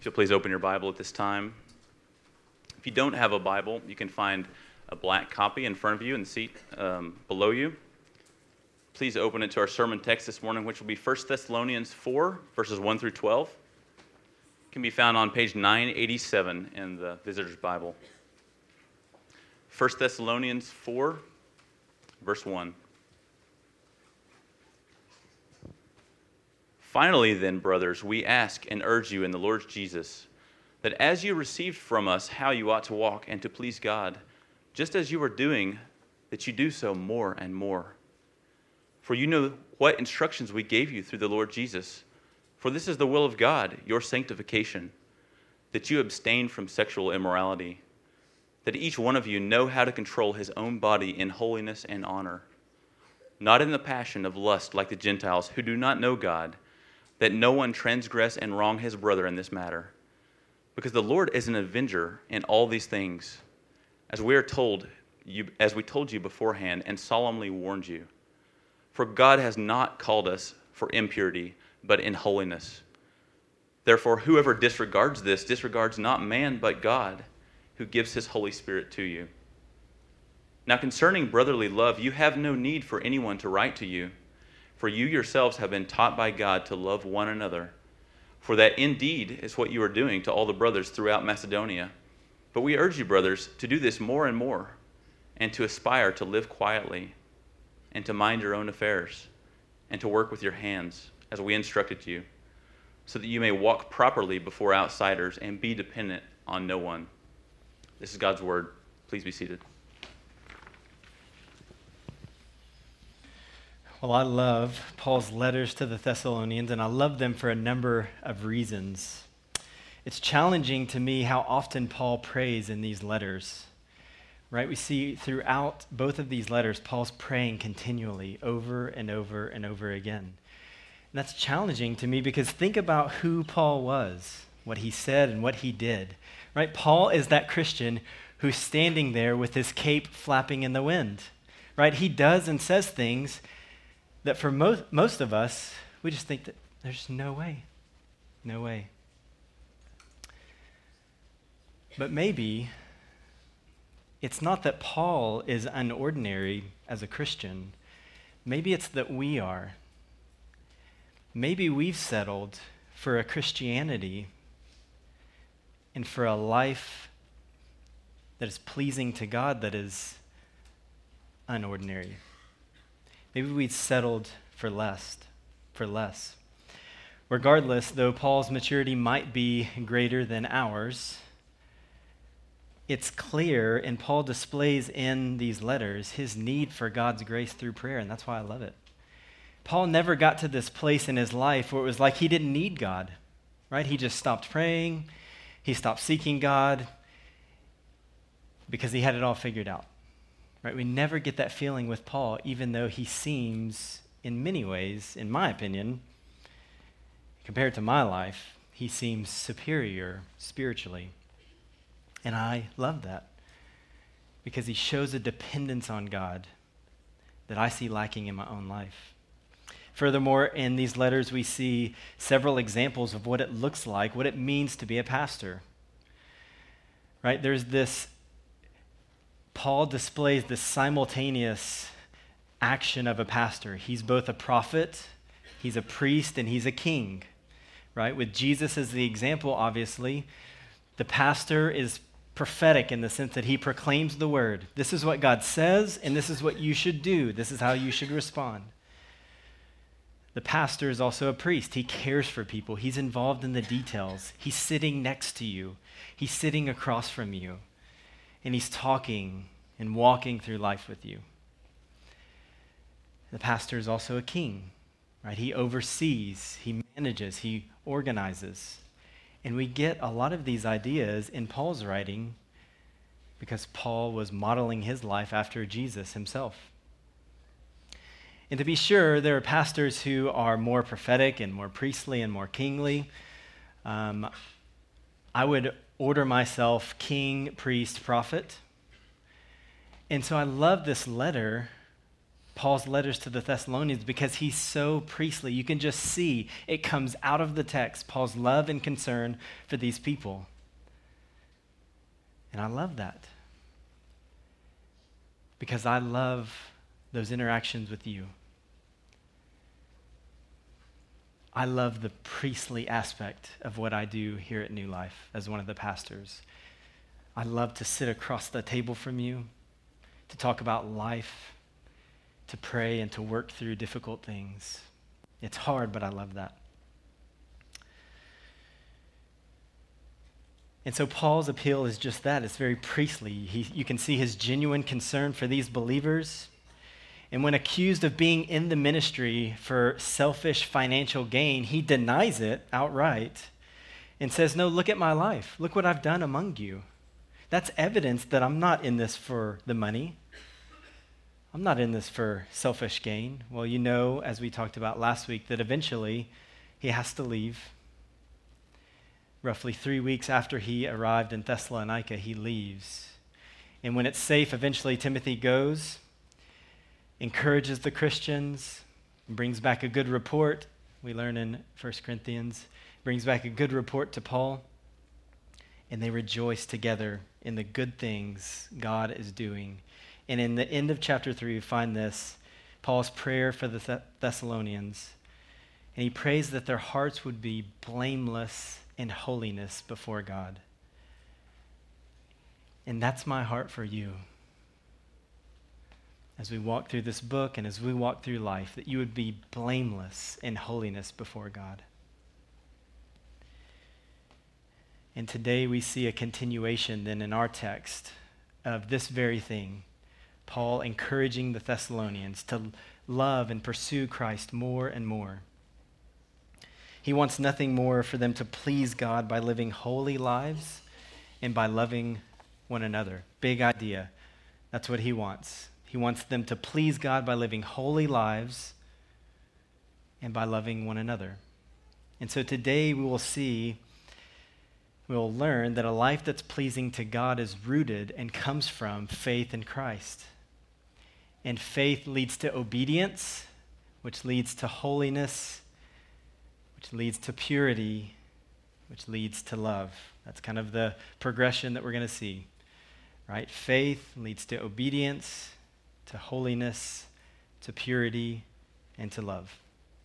If you'll please open your Bible at this time. If you don't have a Bible, you can find a black copy in front of you in the seat below you. Please open it to our sermon text this morning, which will be 1 Thessalonians 4, verses 1 through 12. It can be found on page 987 in the Visitor's Bible. 1 Thessalonians 4, verse 1. Finally, then, brothers, we ask and urge you in the Lord Jesus, that as you received from us how you ought to walk and to please God, just as you are doing, that you do so more and more. For you know what instructions we gave you through the Lord Jesus. For this is the will of God, your sanctification, that you abstain from sexual immorality, that each one of you know how to control his own body in holiness and honor, not in the passion of lust like the Gentiles who do not know God, that no one transgress and wrong his brother in this matter. Because the Lord is an avenger in all these things, as we told you beforehand and solemnly warned you. For God has not called us for impurity, but in holiness. Therefore, whoever disregards this disregards not man, but God, who gives his Holy Spirit to you. Now concerning brotherly love, you have no need for anyone to write to you, for you yourselves have been taught by God to love one another. For that indeed is what you are doing to all the brothers throughout Macedonia. But we urge you, brothers, to do this more and more, and to aspire to live quietly, and to mind your own affairs, and to work with your hands, as we instructed you, so that you may walk properly before outsiders and be dependent on no one. This is God's word. Please be seated. Well, I love Paul's letters to the Thessalonians, and I love them for a number of reasons. It's challenging to me how often Paul prays in these letters, right? We see throughout both of these letters, Paul's praying continually over and over and over again. And that's challenging to me because think about who Paul was, what he said and what he did, right? Paul is that Christian who's standing there with his cape flapping in the wind, right? He does and says things that for most of us, we just think that there's no way. But maybe it's not that Paul is unordinary as a Christian. Maybe it's that we are. Maybe we've settled for a Christianity and for a life that is pleasing to God that is unordinary. Maybe we'd settled for less. Regardless, though Paul's maturity might be greater than ours, it's clear, and Paul displays in these letters his need for God's grace through prayer, and that's why I love it. Paul never got to this place in his life where it was like he didn't need God, right? He just stopped praying, he stopped seeking God because he had it all figured out. Right? We never get that feeling with Paul, even though he seems, in many ways, in my opinion, compared to my life, he seems superior spiritually. And I love that because he shows a dependence on God that I see lacking in my own life. Furthermore, in these letters, we see several examples of what it looks like, what it means to be a pastor. Right? There's this Paul displays this simultaneous action of a pastor. He's both a prophet, he's a priest, and he's a king, right? With Jesus as the example, obviously, the pastor is prophetic in the sense that he proclaims the word. This is what God says, and this is what you should do. This is how you should respond. The pastor is also a priest. He cares for people. He's involved in the details. He's sitting next to you. He's sitting across from you. And he's talking and walking through life with you. The pastor is also a king, right? He oversees, he manages, he organizes. And we get a lot of these ideas in Paul's writing because Paul was modeling his life after Jesus himself. And to be sure, there are pastors who are more prophetic and more priestly and more kingly. I would order myself king, priest, prophet. And so I love this letter Paul's letters to the Thessalonians because he's so priestly. You can just see it comes out of the text, Paul's love and concern for these people. And I love that because I love those interactions with you. I love the priestly aspect of what I do here at New Life as one of the pastors. I love to sit across the table from you, to talk about life, to pray and to work through difficult things. It's hard, but I love that. And so Paul's appeal is just that. It's very priestly. You can see his genuine concern for these believers. And when accused of being in the ministry for selfish financial gain, he denies it outright and says, no, look at my life. Look what I've done among you. That's evidence that I'm not in this for the money. I'm not in this for selfish gain. Well, you know, as we talked about last week, that eventually he has to leave. Roughly 3 weeks after he arrived in Thessalonica, he leaves. And when it's safe, eventually Timothy goes, encourages the Christians, brings back a good report. We learn in 1 Corinthians, brings back a good report to Paul, and they rejoice together in the good things God is doing. And in the end of chapter 3, we find this, Paul's prayer for the Thessalonians, and he prays that their hearts would be blameless in holiness before God. And that's my heart for you. As we walk through this book and as we walk through life, that you would be blameless in holiness before God. And today we see a continuation then in our text of this very thing, Paul encouraging the Thessalonians to love and pursue Christ more and more. He wants nothing more for them to please God by living holy lives and by loving one another. Big idea. That's what he wants. He wants them to please God by living holy lives and by loving one another. And so today we will learn that a life that's pleasing to God is rooted and comes from faith in Christ. And faith leads to obedience, which leads to holiness, which leads to purity, which leads to love. That's kind of the progression that we're going to see, right? Faith leads to obedience, to holiness, to purity, and to love.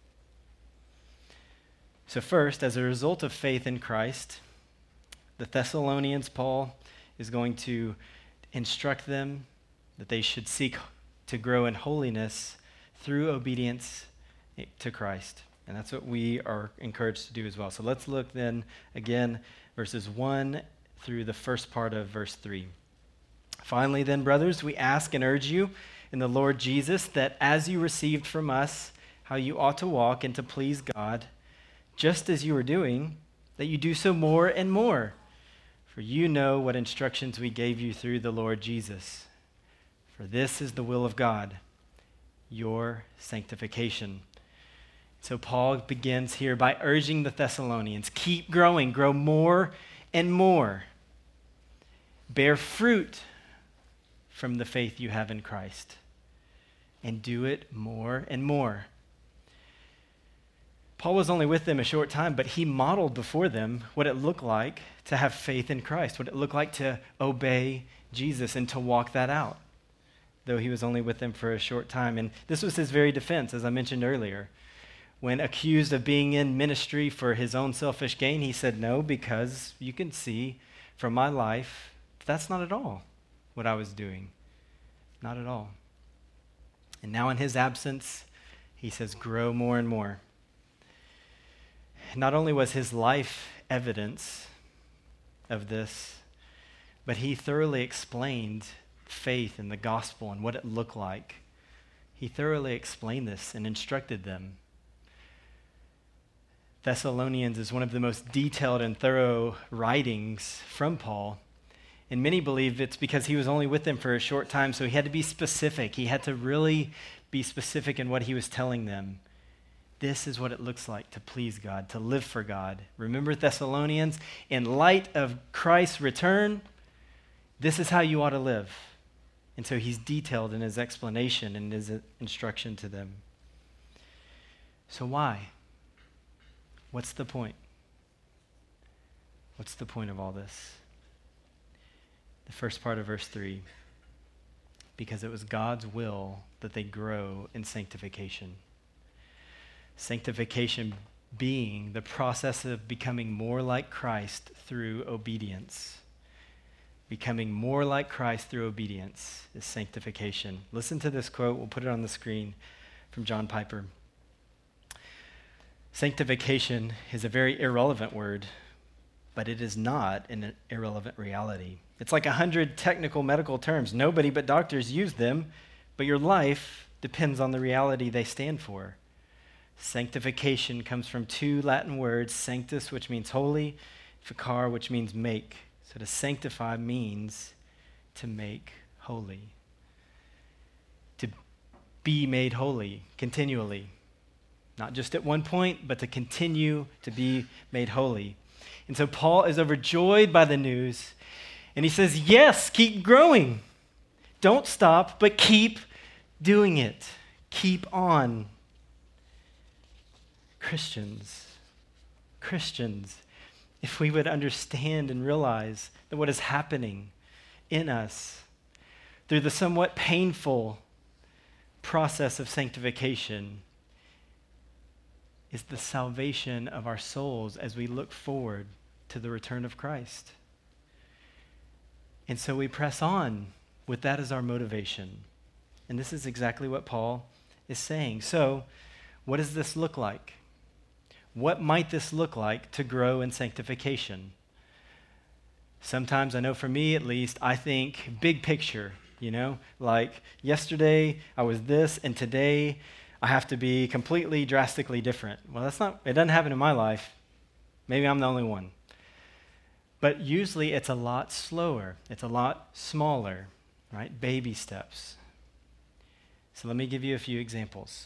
So first, as a result of faith in Christ, the Thessalonians, Paul is going to instruct them that they should seek to grow in holiness through obedience to Christ. And that's what we are encouraged to do as well. So let's look then again, verses 1 through the first part of verse 3. Finally then, brothers, we ask and urge you in the Lord Jesus that as you received from us how you ought to walk and to please God, just as you are doing, that you do so more and more. For you know what instructions we gave you through the Lord Jesus. For this is the will of God, your sanctification. So Paul begins here by urging the Thessalonians, keep growing, grow more and more. Bear fruit from the faith you have in Christ, and do it more and more. Paul was only with them a short time, but he modeled before them what it looked like to have faith in Christ, what it looked like to obey Jesus and to walk that out, though he was only with them for a short time. And this was his very defense, as I mentioned earlier. When accused of being in ministry for his own selfish gain, he said, no, because you can see from my life, that's not at all what I was doing. Not at all. And now in his absence, he says, grow more and more. Not only was his life evidence of this, but he thoroughly explained faith in the gospel and what it looked like. He thoroughly explained this and instructed them. Thessalonians is one of the most detailed and thorough writings from Paul. And many believe it's because he was only with them for a short time, so he had to be specific. He had to really be specific in what he was telling them. This is what it looks like to please God, to live for God. Remember, Thessalonians, in light of Christ's return, this is how you ought to live. And so he's detailed in his explanation and his instruction to them. So why? What's the point? What's the point of all this? The first part of verse 3, because it was God's will that they grow in sanctification. Sanctification being the process of becoming more like Christ through obedience. Becoming more like Christ through obedience is sanctification. Listen to this quote. We'll put it on the screen from John Piper. Sanctification is a very irrelevant word, but it is not an irrelevant reality. It's like 100 technical medical terms. Nobody but doctors use them, but your life depends on the reality they stand for. Sanctification comes from two Latin words, sanctus, which means holy, ficar, which means make. So to sanctify means to make holy. To be made holy continually. Not just at one point, but to continue to be made holy. And so Paul is overjoyed by the news, and he says, yes, keep growing. Don't stop, but keep doing it. Keep on. Christians, if we would understand and realize that what is happening in us through the somewhat painful process of sanctification is the salvation of our souls as we look forward to the return of Christ. And so we press on with that as our motivation. And this is exactly what Paul is saying. So, what does this look like? What might this look like to grow in sanctification? Sometimes, I know for me at least, I think big picture, like yesterday I was this and today I have to be completely drastically different. Well, it doesn't happen in my life. Maybe I'm the only one. But usually it's a lot slower. It's a lot smaller, right? Baby steps. So let me give you a few examples.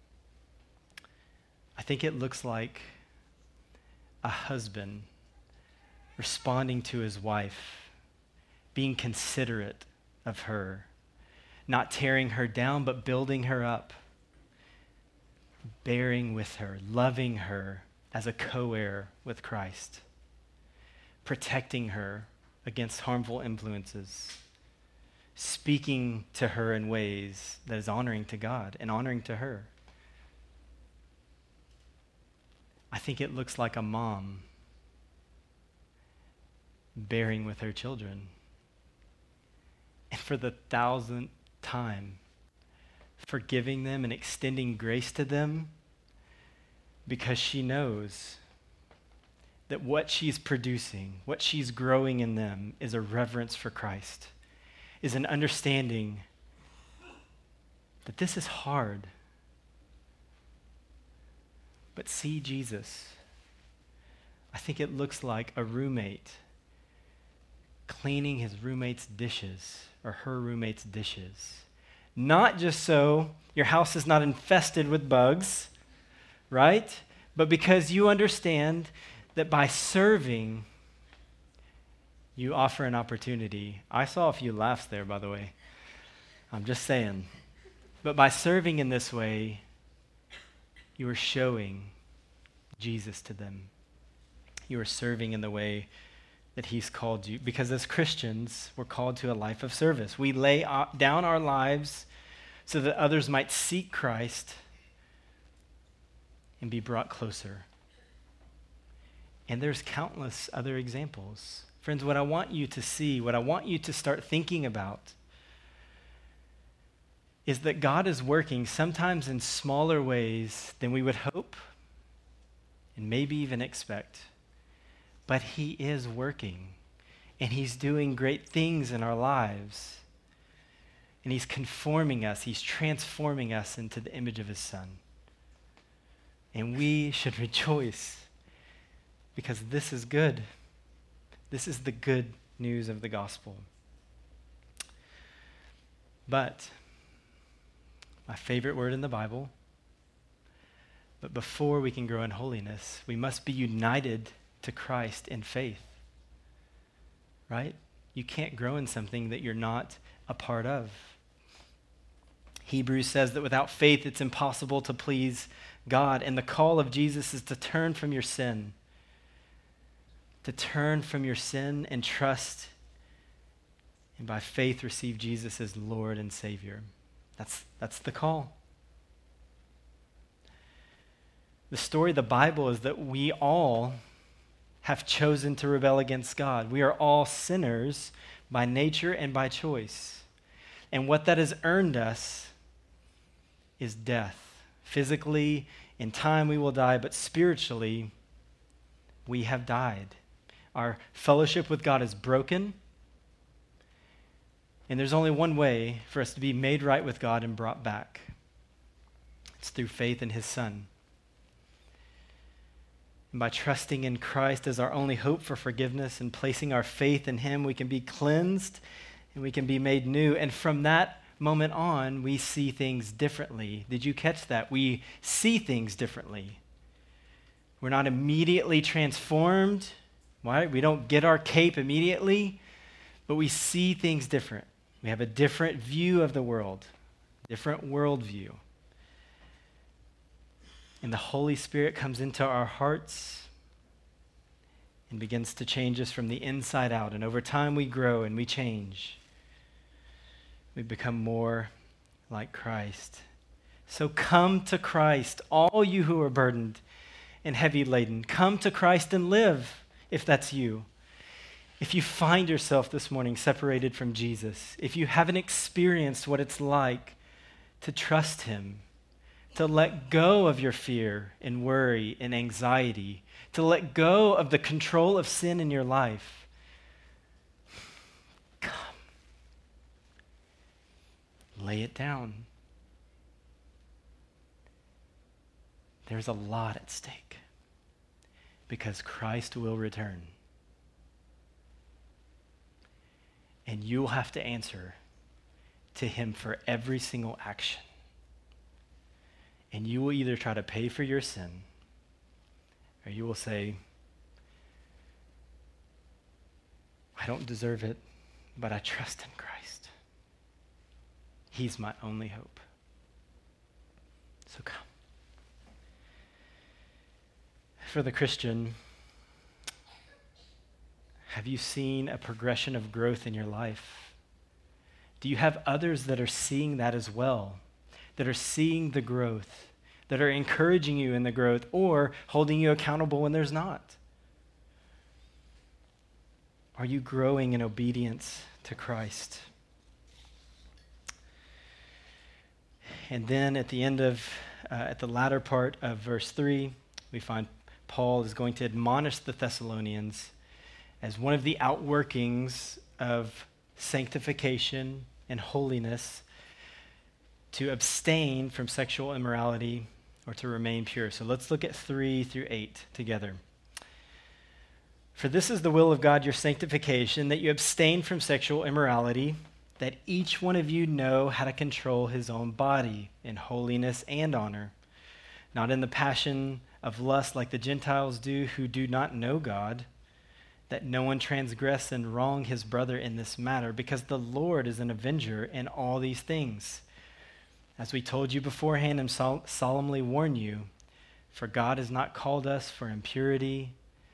I think it looks like a husband responding to his wife, being considerate of her, not tearing her down, but building her up, bearing with her, loving her as a co-heir with Christ, protecting her against harmful influences, speaking to her in ways that is honoring to God and honoring to her. I think it looks like a mom bearing with her children. And for the 1,000th time, forgiving them and extending grace to them because she knows that what she's producing, what she's growing in them is a reverence for Christ, is an understanding that this is hard. But see Jesus. I think it looks like a roommate cleaning his roommate's dishes or her roommate's dishes. Not just so your house is not infested with bugs, right? But because you understand that by serving, you offer an opportunity. I saw a few laughs there, by the way. I'm just saying. But by serving in this way, you are showing Jesus to them. You are serving in the way that he's called you. Because as Christians, we're called to a life of service. We lay down our lives so that others might seek Christ and be brought closer. And there's countless other examples. Friends, what I want you to see, what I want you to start thinking about is that God is working sometimes in smaller ways than we would hope and maybe even expect. But he is working, and he's doing great things in our lives. And he's conforming us, he's transforming us into the image of his Son. And we should rejoice because this is good. This is the good news of the gospel. But my favorite word in the Bible, but before we can grow in holiness, we must be united to Christ in faith. Right? You can't grow in something that you're not a part of. Hebrews says that without faith, it's impossible to please God. And the call of Jesus is to turn from your sin. To turn from your sin and trust, and by faith receive Jesus as Lord and Savior. That's the call. The story of the Bible is that we all have chosen to rebel against God. We are all sinners by nature and by choice. And what that has earned us is death. Physically, in time we will die, but spiritually, we have died. Our fellowship with God is broken, and there's only one way for us to be made right with God and brought back. It's through faith in his Son. And by trusting in Christ as our only hope for forgiveness and placing our faith in him, we can be cleansed and we can be made new. And from that moment on, we see things differently. Did you catch that? We see things differently. We're not immediately transformed. Why? We don't get our cape immediately, but we see things different. We have a different view of the world, different worldview. And the Holy Spirit comes into our hearts and begins to change us from the inside out. And over time we grow and we change. We become more like Christ. So come to Christ, all you who are burdened and heavy laden. Come to Christ and live, if that's you. If you find yourself this morning separated from Jesus, if you haven't experienced what it's like to trust him, to let go of your fear and worry and anxiety, to let go of the control of sin in your life, come. Lay it down. There's a lot at stake because Christ will return. And you'll have to answer to him for every single action. And you will either try to pay for your sin, or you will say, I don't deserve it, but I trust in Christ. He's my only hope. So come. For the Christian, have you seen a progression of growth in your life? Do you have others that are seeing that as well? That are seeing the growth, that are encouraging you in the growth, or holding you accountable when there's not? Are you growing in obedience to Christ? And then at the end of, at the latter part of verse 3, we find Paul is going to admonish the Thessalonians as one of the outworkings of sanctification and holiness to abstain from sexual immorality or to remain pure. So let's look at 3 through 8 together. For this is the will of God, your sanctification, that you abstain from sexual immorality, that each one of you know how to control his own body in holiness and honor, not in the passion of lust like the Gentiles do who do not know God, that no one transgress and wrong his brother in this matter, because the Lord is an avenger in all these things. As we told you beforehand and solemnly warn you, for God has not called us for impurity,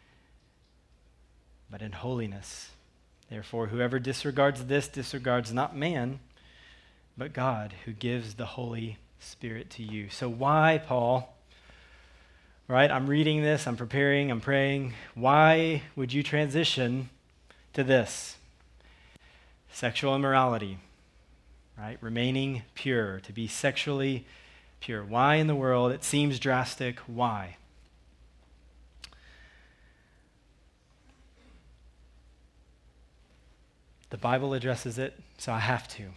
but in holiness. Therefore, whoever disregards this disregards not man, but God, who gives the Holy Spirit to you. So why, Paul? Right? I'm reading this, I'm preparing, I'm praying. Why would you transition to this? Sexual immorality. Right? Remaining pure, to be sexually pure. Why in the world? It seems drastic. Why? The Bible addresses it, so I have to.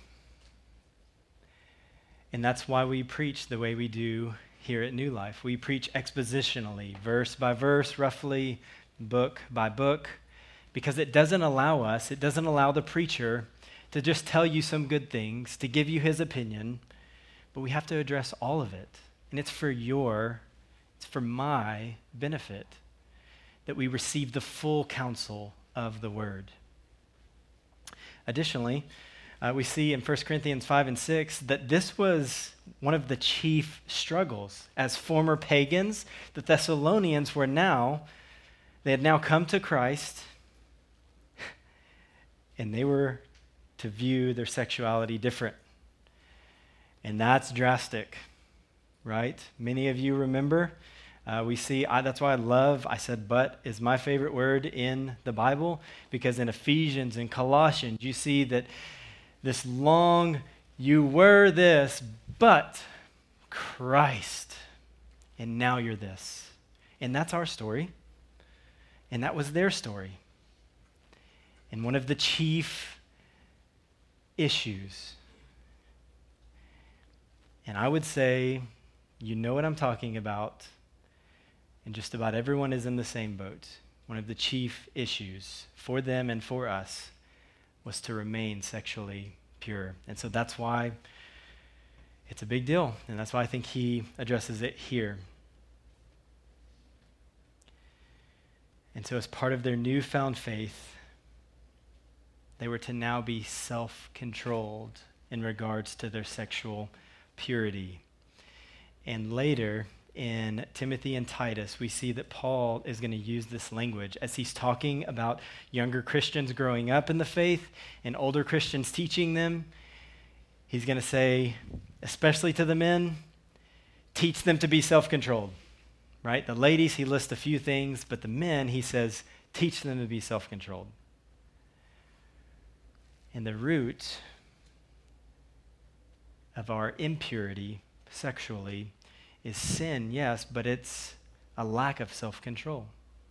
And that's why we preach the way we do here at New Life. We preach expositionally, verse by verse, roughly, book by book, because it doesn't allow the preacher to just tell you some good things, to give you his opinion, but we have to address all of it. And it's for my benefit that we receive the full counsel of the word. Additionally, we see in 1 Corinthians 5 and 6 that this was one of the chief struggles. As former pagans, the Thessalonians they had now come to Christ, and they were to view their sexuality different. And that's drastic, right? Many of you remember. We see, that's why I said but is my favorite word in the Bible, because in Ephesians and Colossians, you see that this long, you were this, but Christ, and now you're this. And that's our story, and that was their story. And one of the chief issues, and I would say, you know what I'm talking about, and just about everyone is in the same boat. One of the chief issues for them and for us was to remain sexually pure. And so that's why it's a big deal, and that's why I think he addresses it here. And so as part of their newfound faith, they were to now be self-controlled in regards to their sexual purity. And later, in Timothy and Titus, we see that Paul is going to use this language as he's talking about younger Christians growing up in the faith and older Christians teaching them. He's going to say, especially to the men, teach them to be self-controlled, right? The ladies, he lists a few things, but the men, he says, teach them to be self-controlled. And the root of our impurity sexually is sin, yes, but it's a lack of self-control.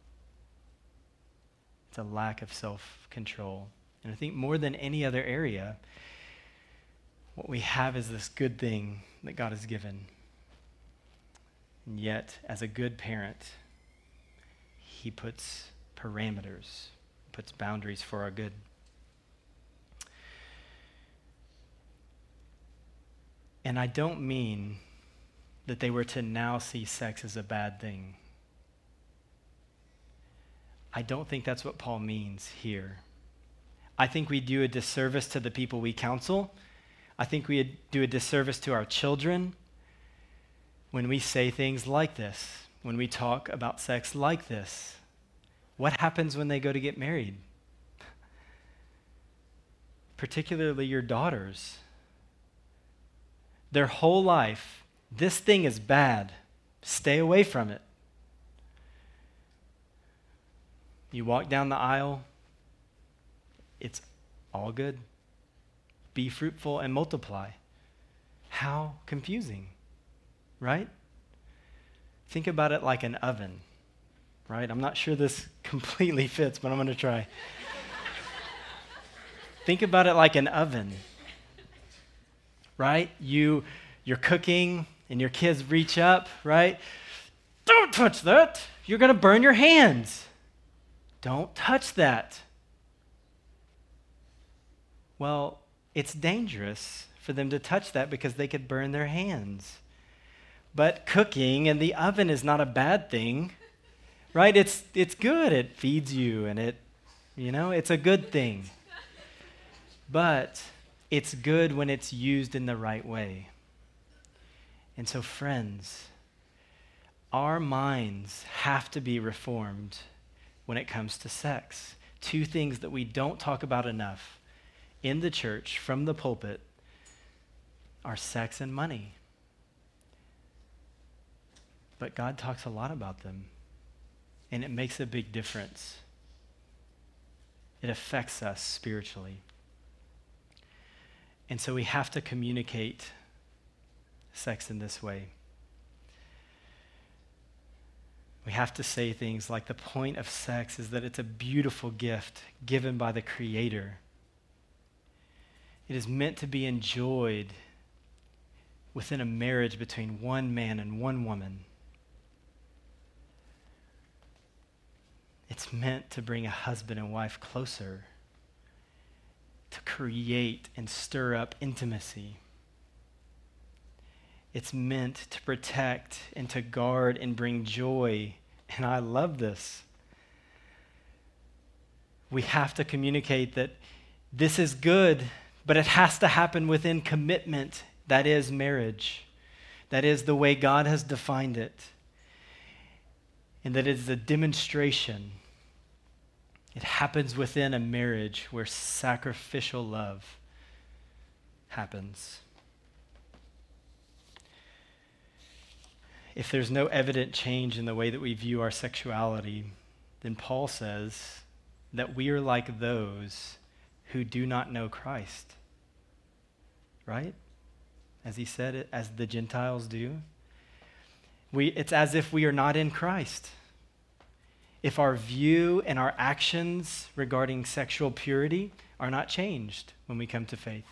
It's a lack of self-control. And I think more than any other area, what we have is this good thing that God has given. And yet, as a good parent, he puts parameters, puts boundaries for our good. And I don't mean that they were to now see sex as a bad thing. I don't think that's what Paul means here. I think we do a disservice to the people we counsel. I think we do a disservice to our children when we say things like this, when we talk about sex like this. What happens when they go to get married? Particularly your daughters. Their whole life, this thing is bad. Stay away from it. You walk down the aisle, it's all good. Be fruitful and multiply. How confusing, right? Think about it like an oven, right? I'm not sure this completely fits, but I'm going to try. Think about it like an oven, right? You're cooking and your kids reach up, right? Don't touch that. You're going to burn your hands. Don't touch that. Well, it's dangerous for them to touch that because they could burn their hands. But cooking in the oven is not a bad thing, right? It's good. It feeds you and it's a good thing. But it's good when it's used in the right way. And so, friends, our minds have to be reformed when it comes to sex. Two things that we don't talk about enough in the church, from the pulpit, are sex and money. But God talks a lot about them, and it makes a big difference. It affects us spiritually. And so we have to communicate sex in this way. We have to say things like the point of sex is that it's a beautiful gift given by the Creator. It is meant to be enjoyed within a marriage between one man and one woman. It's meant to bring a husband and wife closer, to create and stir up intimacy. It's meant to protect and to guard and bring joy. And I love this. We have to communicate that This is good, but it has to happen within commitment. That is marriage. That is the way God has defined it. And that is a demonstration. It happens within a marriage where sacrificial love happens. If there's no evident change in the way that we view our sexuality, then Paul says that we are like those who do not know Christ. Right? As he said it, as the Gentiles do. It's as if we are not in Christ. If our view and our actions regarding sexual purity are not changed when we come to faith.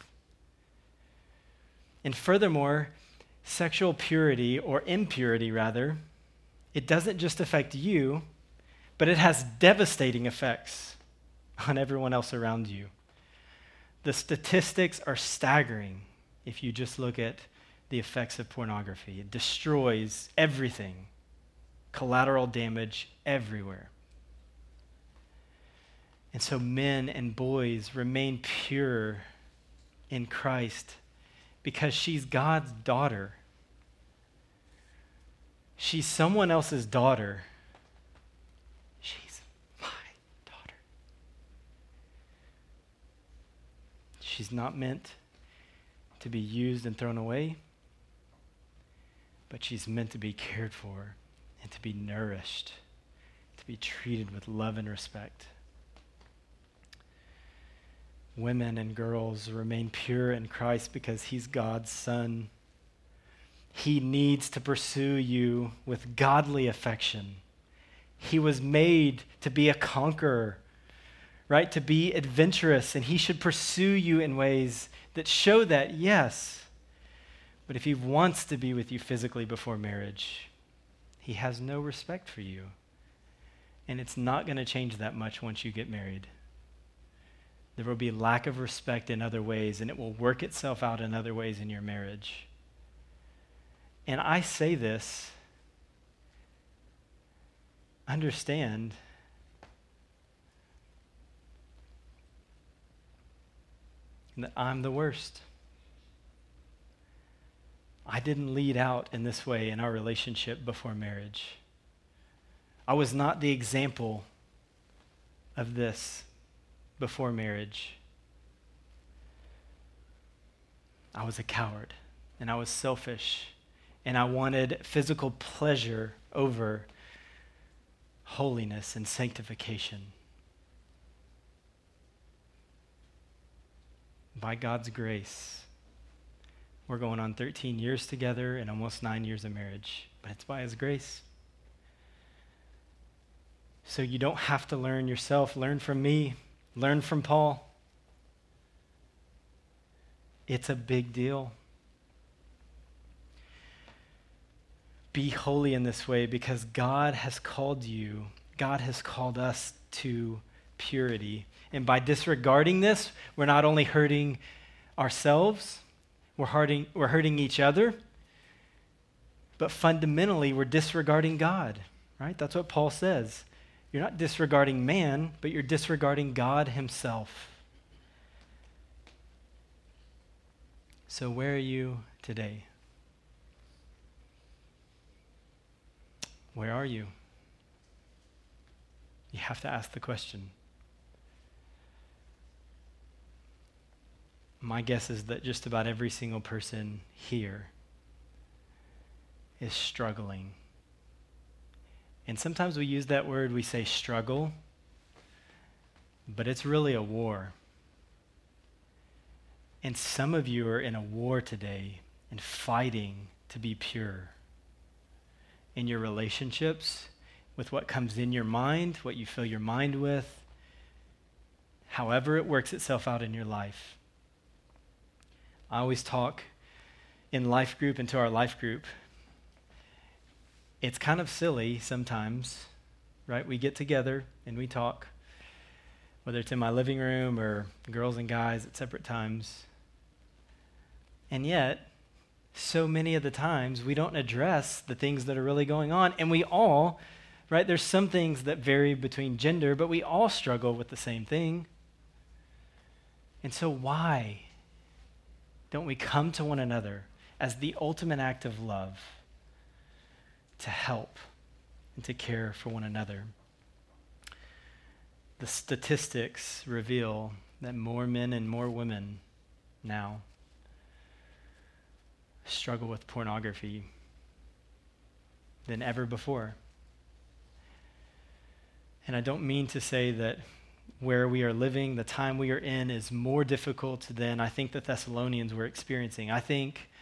And furthermore, sexual purity, or impurity rather, it doesn't just affect you, but it has devastating effects on everyone else around you. The statistics are staggering if you just look at the effects of pornography. It destroys everything, collateral damage everywhere. And so men and boys remain pure in Christ because she's God's daughter. She's someone else's daughter. She's my daughter. She's not meant to be used and thrown away, but she's meant to be cared for and to be nourished, to be treated with love and respect. Women and girls remain pure in Christ because he's God's son. He needs to pursue you with godly affection. He was made to be a conqueror, right? To be adventurous, and he should pursue you in ways that show that, yes. But if he wants to be with you physically before marriage, he has no respect for you. And it's not going to change that much once you get married. There will be lack of respect in other ways, and it will work itself out in other ways in your marriage. And I say this, understand that I'm the worst. I didn't lead out in this way in our relationship before marriage. I was not the example of this before marriage. I was a coward, and I was selfish, and I wanted physical pleasure over holiness and sanctification. By God's grace, we're going on 13 years together and almost 9 years of marriage, but it's by his grace. So you don't have to learn yourself. Learn from me. Learn from Paul. It's a big deal. Be holy in this way because God has called you, God has called us to purity. And by disregarding this, we're not only hurting ourselves, we're hurting each other, but fundamentally we're disregarding God, right? That's what Paul says. You're not disregarding man, but you're disregarding God himself. So where are you today? Where are you? You have to ask the question. My guess is that just about every single person here is struggling. And sometimes we use that word, we say struggle, but it's really a war. And some of you are in a war today and fighting to be pure in your relationships, with what comes in your mind, what you fill your mind with, however it works itself out in your life. I always talk in life group and to our life group. It's kind of silly sometimes, right? We get together and we talk, whether it's in my living room or girls and guys at separate times. And yet, so many of the times, we don't address the things that are really going on. And we all, right, there's some things that vary between gender, but we all struggle with the same thing. And so why don't we come to one another as the ultimate act of love to help and to care for one another? The statistics reveal that more men and more women now struggle with pornography than ever before. And I don't mean to say that where we are living, the time we are in, is more difficult than I think the Thessalonians were experiencing. I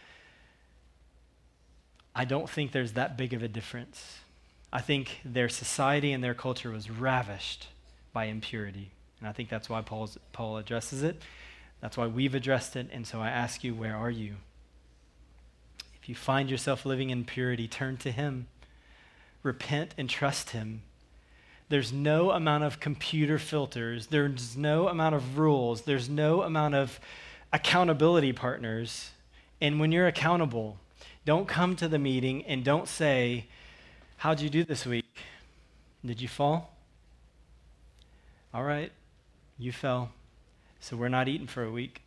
don't think there's that big of a difference. I think their society and their culture was ravished by impurity. And I think that's why Paul addresses it. That's why we've addressed it. And so I ask you, where are you? If you find yourself living in purity, turn to him. Repent and trust him. There's no amount of computer filters. There's no amount of rules. There's no amount of accountability partners. And when you're accountable, don't come to the meeting and don't say, how'd you do this week? Did you fall? All right, you fell. So we're not eating for a week.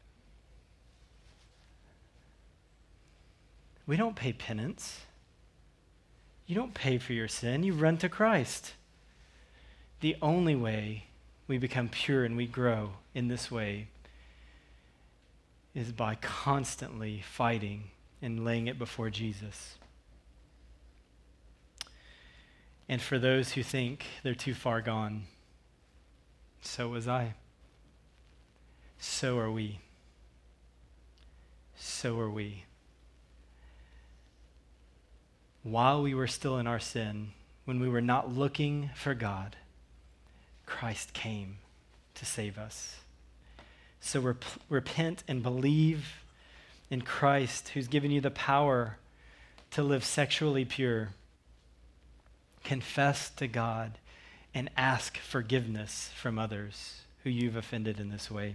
We don't pay penance. You don't pay for your sin. You run to Christ. The only way we become pure and we grow in this way is by constantly fighting and laying it before Jesus. And for those who think they're too far gone, so was I. So are we. So are we. While we were still in our sin, when we were not looking for God, Christ came to save us. So repent and believe in Christ, who's given you the power to live sexually pure. Confess to God and ask forgiveness from others who you've offended in this way.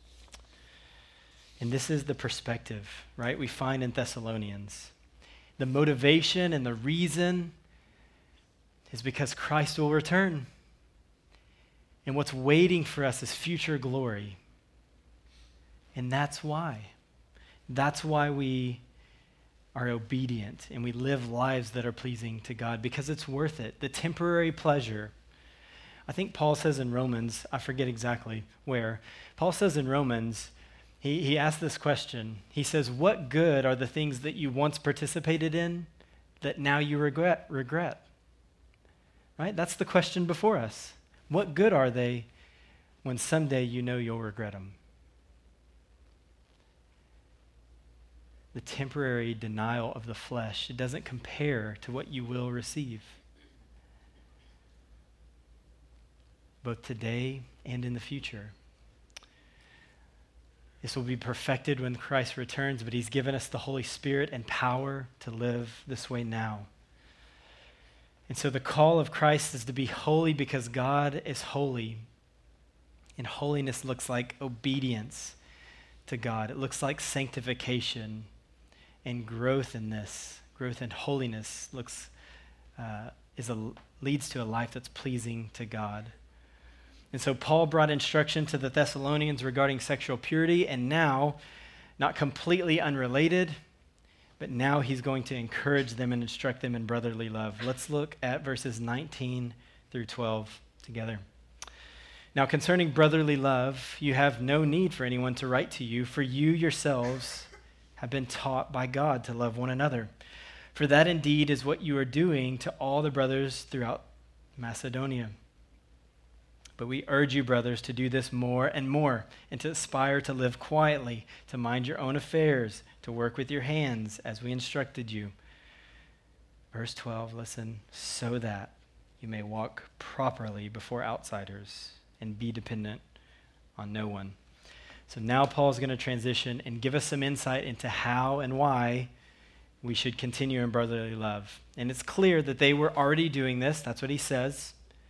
And this is the perspective, right, we find in Thessalonians. The motivation and the reason is because Christ will return. And what's waiting for us is future glory. And that's why. That's why we are obedient and we live lives that are pleasing to God, because it's worth it. The temporary pleasure. I think Paul says in Romans, I forget exactly where, Paul says in Romans, he asked this question. He says, what good are the things that you once participated in that now you regret? Right? That's the question before us. What good are they when someday you know you'll regret them? The temporary denial of the flesh, it doesn't compare to what you will receive, both today and in the future. This will be perfected when Christ returns, but he's given us the Holy Spirit and power to live this way now. And so the call of Christ is to be holy because God is holy. And holiness looks like obedience to God. It looks like sanctification. And growth in this, growth in holiness leads to a life that's pleasing to God. And so Paul brought instruction to the Thessalonians regarding sexual purity, and now, not completely unrelated, but now he's going to encourage them and instruct them in brotherly love. Let's look at verses 19 through 12 together. Now, concerning brotherly love, you have no need for anyone to write to you, for you yourselves have been taught by God to love one another. For that indeed is what you are doing to all the brothers throughout Macedonia. But we urge you, brothers, to do this more and more, and to aspire to live quietly, to mind your own affairs, to work with your hands as we instructed you. Verse 12, listen, so that you may walk properly before outsiders and be dependent on no one. So now Paul's going to transition and give us some insight into how and why we should continue in brotherly love. And it's clear that they were already doing this. That's what he says.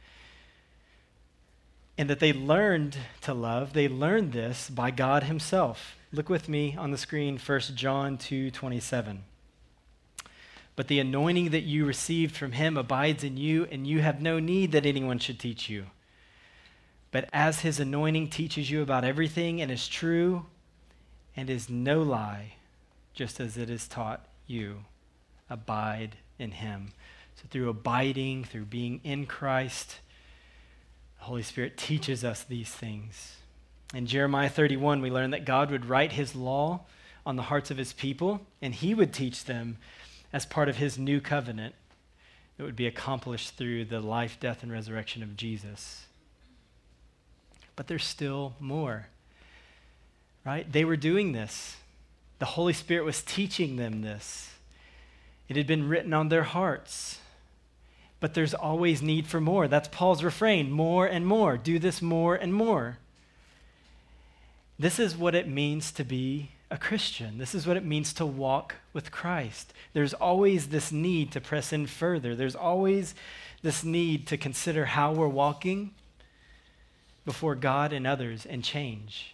And that they learned to love. They learned this by God himself. Look with me on the screen, 1 John 2:27. But the anointing that you received from him abides in you, and you have no need that anyone should teach you. But as his anointing teaches you about everything and is true and is no lie, just as it is taught you, abide in him. So through abiding, through being in Christ, the Holy Spirit teaches us these things. In Jeremiah 31, we learn that God would write his law on the hearts of his people, and he would teach them as part of his new covenant that would be accomplished through the life, death, and resurrection of Jesus. But there's still more, right? They were doing this. The Holy Spirit was teaching them this. It had been written on their hearts. But there's always need for more. That's Paul's refrain, more and more. Do this more and more. This is what it means to be a Christian. This is what it means to walk with Christ. There's always this need to press in further. There's always this need to consider how we're walking before God and others and change.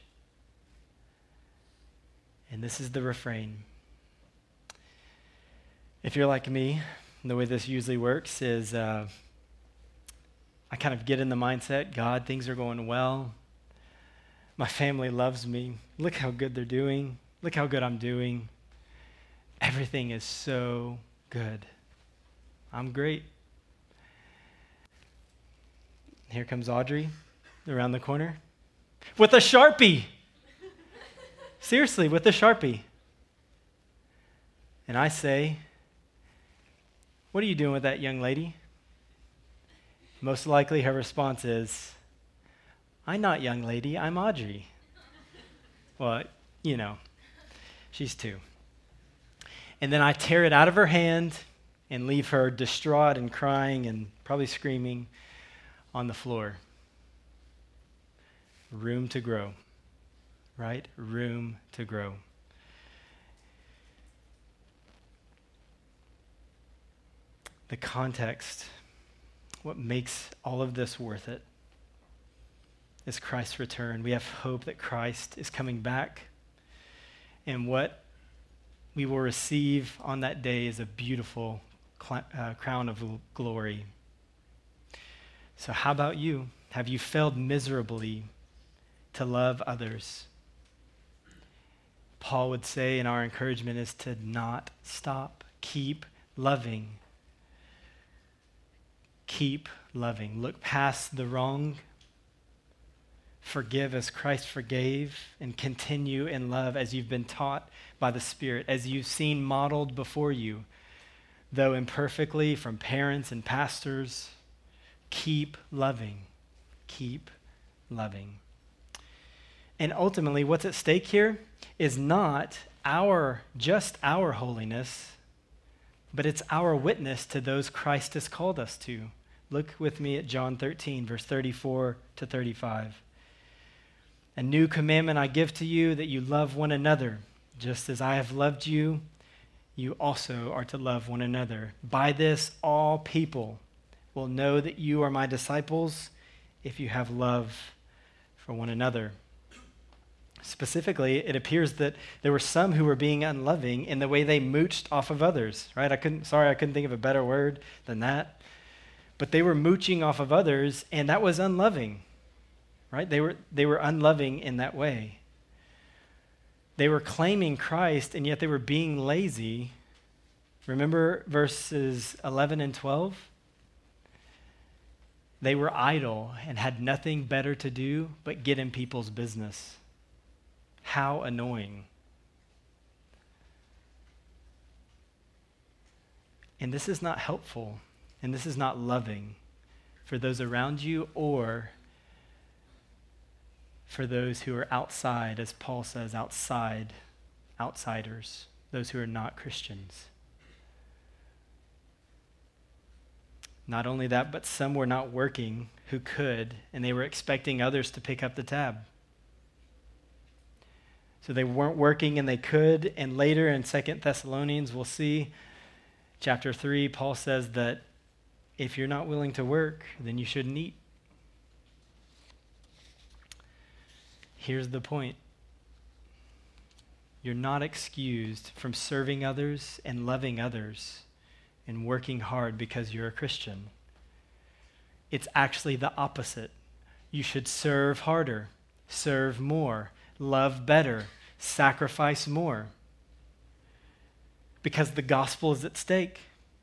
And this is the refrain. If you're like me, the way this usually works is I kind of get in the mindset, God, things are going well. My family loves me. Look how good they're doing. Look how good I'm doing. Everything is so good. I'm great. Here comes Audrey around the corner with a Sharpie. Seriously, with a Sharpie. And I say, what are you doing with that young lady? Most likely her response is, I'm not young lady, I'm Audrey. Well, you know, she's 2. And then I tear it out of her hand and leave her distraught and crying and probably screaming on the floor. Room to grow, right? Room to grow. The context, what makes all of this worth it, is Christ's return. We have hope that Christ is coming back, and what we will receive on that day is a beautiful crown of glory. So how about you? Have you failed miserably to love others? Paul would say, and our encouragement is to not stop. Keep loving. Keep loving. Look past the wrong. Forgive as Christ forgave, and continue in love as you've been taught by the Spirit, as you've seen modeled before you, though imperfectly from parents and pastors. Keep loving. Keep loving. And ultimately, what's at stake here is not just our holiness, but it's our witness to those Christ has called us to. Look with me at John 13, verse 34 to 35. A new commandment I give to you, that you love one another. Just as I have loved you, you also are to love one another. By this, all people will know that you are my disciples, if you have love for one another. Specifically, it appears that there were some who were being unloving in the way they mooched off of others, right? I couldn't think of a better word than that. But they were mooching off of others, and that was unloving, right? They were unloving in that way. They were claiming Christ, and yet they were being lazy. Remember verses 11 and 12? They were idle and had nothing better to do but get in people's business. How annoying. And this is not helpful, and this is not loving for those around you or for those who are outside, as Paul says, outsiders, those who are not Christians. Not only that, but some were not working who could, and they were expecting others to pick up the tab. So they weren't working and they could, and later in 2 Thessalonians, we'll see, chapter 3, Paul says that if you're not willing to work, then you shouldn't eat. Here's the point. You're not excused from serving others and loving others and working hard because you're a Christian. It's actually the opposite. You should serve harder, serve more, love better, sacrifice more. Because the gospel is at stake.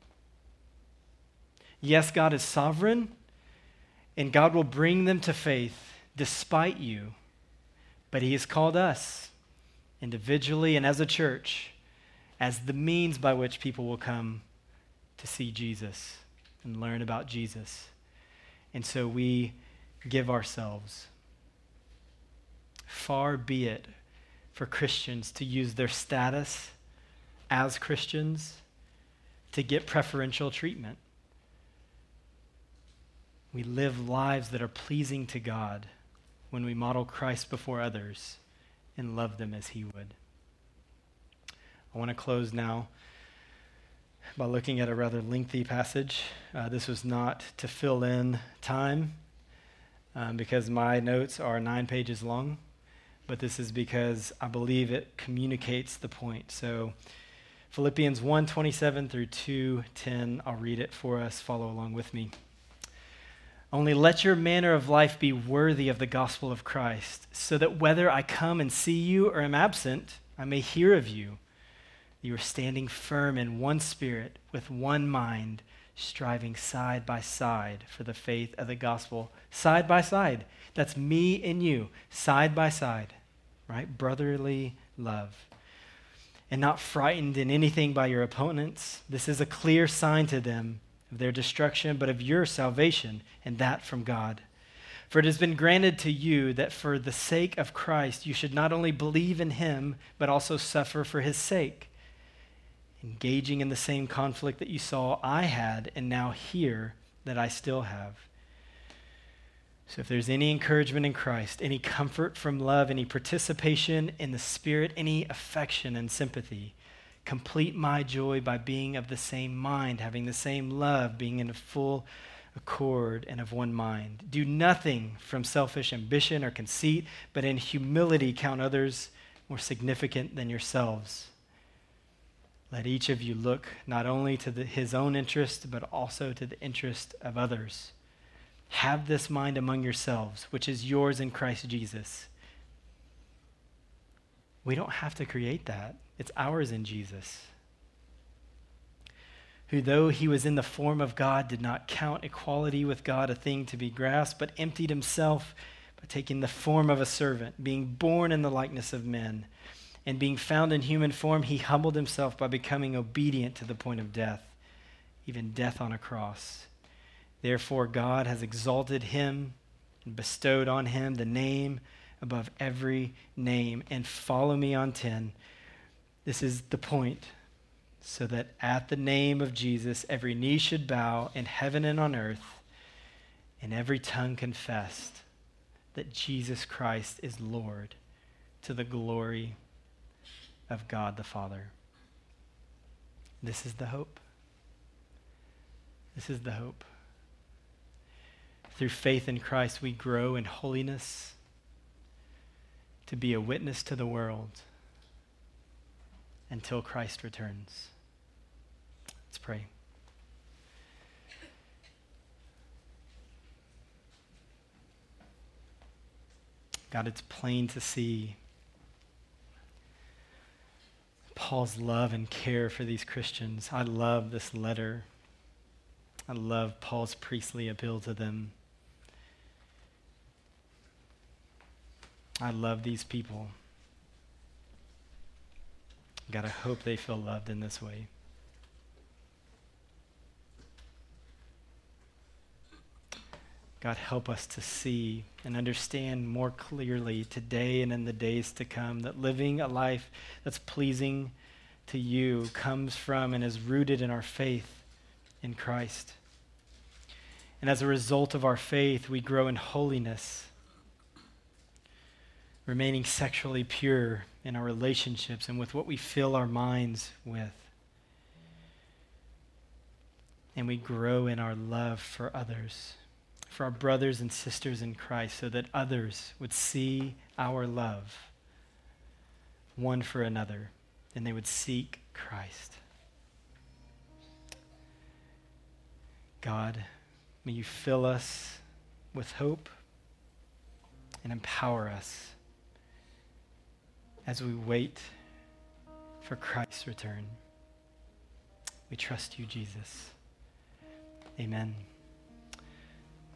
Yes, God is sovereign, and God will bring them to faith despite you. But he has called us, individually and as a church, as the means by which people will come to see Jesus and learn about Jesus. And so we give ourselves. Far be it for Christians to use their status as Christians to get preferential treatment. We live lives that are pleasing to God when we model Christ before others and love them as he would. I want to close now by looking at a rather lengthy passage. This was not to fill in time because my notes are 9 pages long, but this is because I believe it communicates the point. So Philippians 1:27 through 2:10, I'll read it for us. Follow along with me. Only let your manner of life be worthy of the gospel of Christ, so that whether I come and see you or am absent, I may hear of you. You are standing firm in one spirit, with one mind, striving side by side for the faith of the gospel. Side by side. That's me and you, side by side, right? Brotherly love. And not frightened in anything by your opponents. This is a clear sign to them of their destruction, but of your salvation, and that from God. For it has been granted to you that for the sake of Christ you should not only believe in him, but also suffer for his sake, engaging in the same conflict that you saw I had and now hear that I still have. So if there's any encouragement in Christ, any comfort from love, any participation in the Spirit, any affection and sympathy, complete my joy by being of the same mind, having the same love, being in a full accord and of one mind. Do nothing from selfish ambition or conceit, but in humility count others more significant than yourselves. Let each of you look not only to his own interest, but also to the interest of others. Have this mind among yourselves, which is yours in Christ Jesus. We don't have to create that. It's ours in Jesus. Who, though he was in the form of God, did not count equality with God a thing to be grasped, but emptied himself by taking the form of a servant, being born in the likeness of men. And being found in human form, he humbled himself by becoming obedient to the point of death, even death on a cross. Therefore, God has exalted him and bestowed on him the name above every name. And follow me on 10. This is the point. So that at the name of Jesus, every knee should bow in heaven and on earth, and every tongue confess that Jesus Christ is Lord, to the glory of God the Father. This is the hope. This is the hope. Through faith in Christ, we grow in holiness to be a witness to the world until Christ returns. Let's pray. God, it's plain to see Paul's love and care for these Christians. I love this letter. I love Paul's priestly appeal to them. I love these people. God, I hope they feel loved in this way. God, help us to see and understand more clearly today and in the days to come that living a life that's pleasing to you comes from and is rooted in our faith in Christ. And as a result of our faith, we grow in holiness, remaining sexually pure in our relationships and with what we fill our minds with. And we grow in our love for others, for our brothers and sisters in Christ, so that others would see our love one for another, and they would seek Christ. God, may you fill us with hope and empower us as we wait for Christ's return. We trust you, Jesus. Amen.